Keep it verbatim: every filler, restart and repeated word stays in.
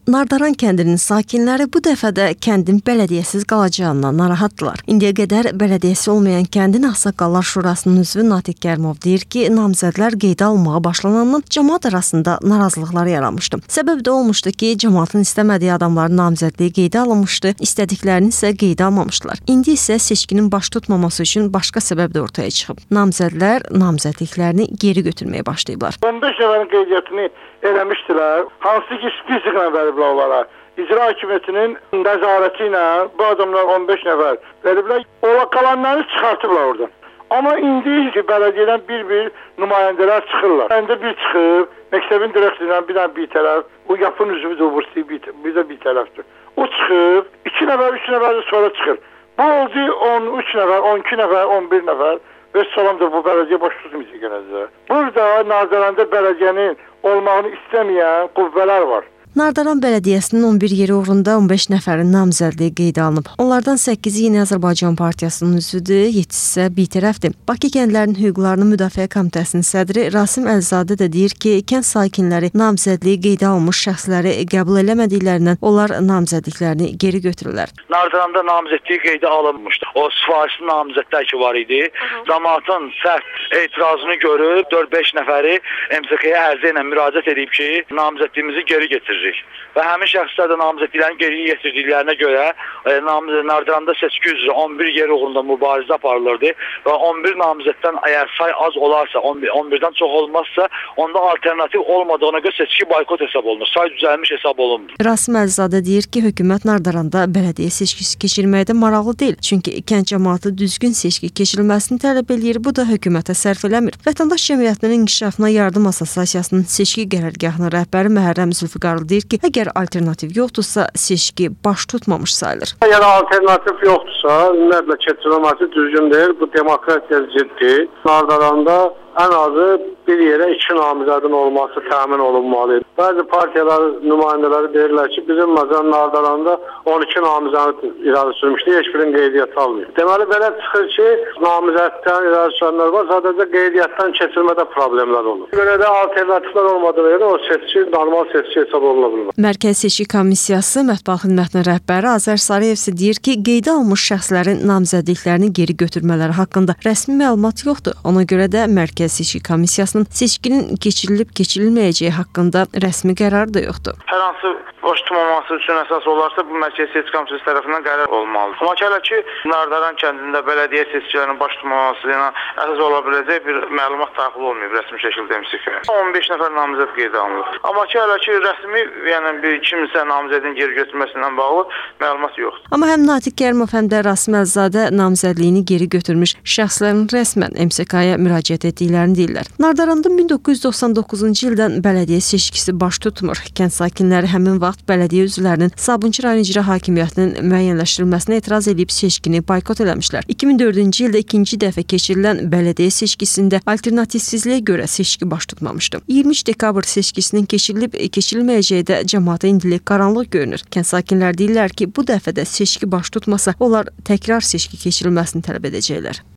Nardaran kəndinin sakinləri bu dəfə də kəndin bələdiyyəsiz qalacağından narahatdılar. İndiyə qədər bələdiyyəsi olmayan kəndin Ağsaqqallar Şurasının üzvü Natiq Kərimov deyir ki, namizədlər qeydə alınmağa başlanandan cəmaət arasında narazılıqlar yaranmışdı. Səbəb də olmuşdu ki, cəmaətin istəmədiyi adamların namizədliyi qeydə alınmışdı, istədiklərini isə qeydə almamışdılar. İndi isə seçkinin baş tutmaması üçün başqa səbəb də ortaya çıxıb. Namizədlər namizədliklərini geri götürməyə başlayıblar. on beş nəfərin qeydiyyatını eləmişdilər. Hansı ki, spesiflə veriblər onlara. İcra hakimiyyətinin nəzarəti ilə bu adamlar on beş nəfər veriblər. Ola qalanları çıxartıblar oradan. Amma indi ki, bələdiyyədən bir-bir nümayəndələr çıxırlar. Məndə bir çıxıb, məktəbin direktorundan bir dənə bir tərəf, o yapın üzvüdür, bir, bir də bir tərəfdir. O çıxıb, iki nəfər, üç nəfər sonra çıxır. Bu oldu on üç nəfər, on iki nəfər, on bir nəfər. Və salamdır, bu bələdiyyə baş tutmayacaq gələcək. Burada Nazirəndə bələdiyyənin olmağını istəməyən qüvvələr var. Nardaran Bələdiyyəsinin on bir yeri uğrunda on beş nəfərin namizədliyi qeydə alınıb. Onlardan səkkizi Yeni Azərbaycan Partiyasının üzvüdür, yeddisi isə bitərəfdir. Bakı Kəndlərinin Hüquqlarını Müdafiə Komitəsinin sədri Rasim Əlzadə də deyir ki, kənd sakinləri namizədliyi qeydə alınmış şəxsləri qəbul eləmədiklərindən onlar namizədliklərini geri götürürlər. Nardaranda namizədliyi qeydə alınmışdı. O sifarişli namizədlər ki var idi. Cəmaətin sərt etirazını görüb dörd beş nəfəri M S K-yə ərizə ilə müraciət edib ki, namizədliyimizi geri getiririk. Və həmin şəxslər də namizədliklərini geri getirdiklərinə görə e, Nardaranda seçki üzrə on bir yer uğrunda mübarizə aparılırdı və on bir namizəddən əgər say az olarsa, on bir, on birdən çox olmazsa, onda alternativ olmadığına görə seçki boykot hesab olunur, say düzəlmiş hesab olunmur. Rasim Əlzadə deyir ki, hökumət Nardaranda bələdiyyə seçkisi keçirməkdə maraqlı deyil, çünki kənd cəmaatı düzgün seçki keçirilməsini tələb eləyir, bu da hökumətə sərf eləmir. Vətəndaş Cəmiyyətinin İnkişafına Yardım Assosiasiyasının seçki qərargahının rəhbəri Məhərrəm Zülfüqarlı deyir ki, əgər alternativ yoxdursa, seçki baş tutmamış sayılır. Əgər alternativ yoxdursa, ümumiyyətlə keçirilməsi düzgün deyil, bu demokratiya ciddi. Nardaranda ən azı bir yerə iki namizədin olması təmin olunmalıdır. Bəzi partiyalar nümayəndələri deyirlər ki, bizim məsələn Nardaranda on iki namizədi irəli sürmüşdü, heç birinin qeydiyyatı almıyor. Deməli, belə çıxır ki, namizəddən irəli sürənlər var, sadəcə qeydiyyatdan keçirmədə problemlər olur. Görə də alternativlər olmadığı yerdə o seçki normal seçki hesab oluna bilər. Mərkəzi Seçki Komissiyası Mətbuat Xidmətinin rəhbəri Azər Sarıyev isə deyir ki, qeydə alınmış şəxslərin namizədliklərini geri götürmələri haqqında rəsmi məlumat yoxdur. Ona görə də Mərkəzi Seçki Komissiyasının seçkinin keçirilib-keçirilməyəcəyi haqqında rəsmi qərar da yoxdur. Hər hansı baş tutmaması üçün əsas olarsa, bu Mərkəzi Seçki Komissiyası tərəfindən qərar olmalıdır. Amma hələ ki, Nardaran kəndində bələdiyyə seçkilərinin baş tutmaması ilə əsas ola biləcək bir məlumat daxil olmayıb rəsmi şəkildə M S K-yə. on beş nəfər namizəd qeydə alınıb. Amma hələ ki, rəsmi, yəni bir kimsə namizədin geri götürməsindən bağlı məlumat yoxdur. Amma həm Natiq Kərimov, həm də Rasim Əlzadə namizədliyini geri götürmüş şəxslərin rəsmən M S K-yə müraciət etdiklərini deyirlər. Nardaranda min doqquz yüz doxsan doqquzuncu ildən bələdiyyə seçkisi baş tutmur. Kənd sakinləri həmin vaxt bələdiyyə üzvlərinin Sabunçu rayon icra hakimiyyətinin müəyyənləşdirilməsinə etiraz edib seçkini boykot eləmişlər. iki min dördüncü ildə ikinci dəfə keçirilən bələdiyyə seçkisində alternativsizliyə görə seçki baş tutmamışdı. iyirmi üç dekabr seçkisinin keçirilib keçirilməyəcəyi də cəmaata indilik qaranlıq görünür. Kənd sakinləri deyirlər ki, bu dəfə də seçki baş tutmasa, onlar təkrar seçki keçirilməsini tələb edəcəklər.